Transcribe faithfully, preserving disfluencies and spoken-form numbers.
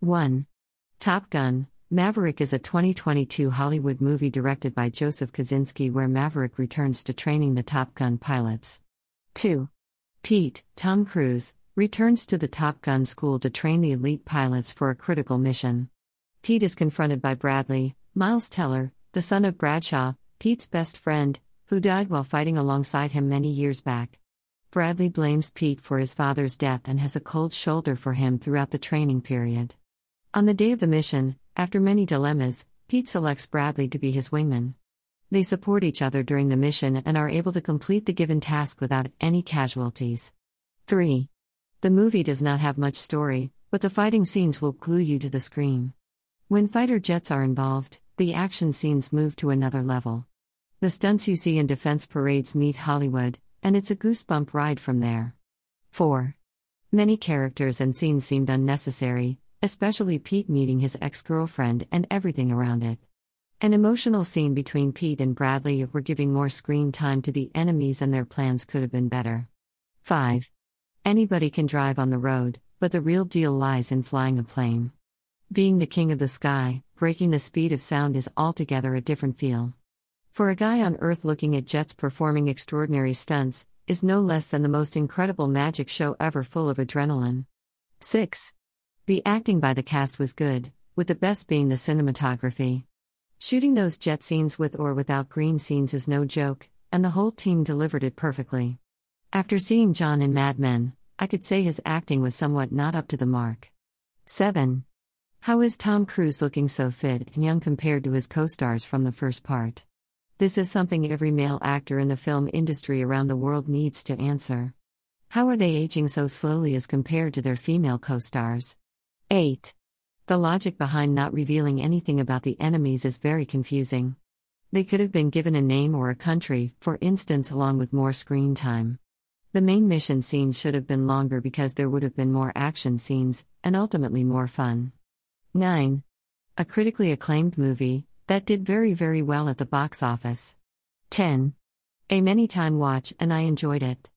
one. Top Gun: Maverick is a twenty twenty-two Hollywood movie directed by Joseph Kosinski where Maverick returns to training the Top Gun pilots. two. Pete, Tom Cruise, returns to the Top Gun school to train the elite pilots for a critical mission. Pete is confronted by Bradley, Miles Teller, the son of Bradshaw, Pete's best friend, who died while fighting alongside him many years back. Bradley blames Pete for his father's death and has a cold shoulder for him throughout the training period. On the day of the mission, after many dilemmas, Pete selects Bradley to be his wingman. They support each other during the mission and are able to complete the given task without any casualties. three. The movie does not have much story, but the fighting scenes will glue you to the screen. When fighter jets are involved, the action scenes move to another level. The stunts you see in defense parades meet Hollywood, and it's a goosebump ride from there. four. Many characters and scenes seemed unnecessary, especially Pete meeting his ex-girlfriend and everything around it. An emotional scene between Pete and Bradley were giving more screen time to the enemies and their plans could have been better. five. Anybody can drive on the road, but the real deal lies in flying a plane. Being the king of the sky, breaking the speed of sound is altogether a different feel. For a guy on Earth looking at jets performing extraordinary stunts, is no less than the most incredible magic show ever full of adrenaline. six. The acting by the cast was good, with the best being the cinematography. Shooting those jet scenes with or without green scenes is no joke, and the whole team delivered it perfectly. After seeing John in Mad Men, I could say his acting was somewhat not up to the mark. seven. How is Tom Cruise looking so fit and young compared to his co-stars from the first part? This is something every male actor in the film industry around the world needs to answer. How are they aging so slowly as compared to their female co-stars? eight. The logic behind not revealing anything about the enemies is very confusing. They could have been given a name or a country, for instance, along with more screen time. The main mission scenes should have been longer because there would have been more action scenes, and ultimately more fun. nine. A critically acclaimed movie that did very very well at the box office. ten. A many-time watch and I enjoyed it.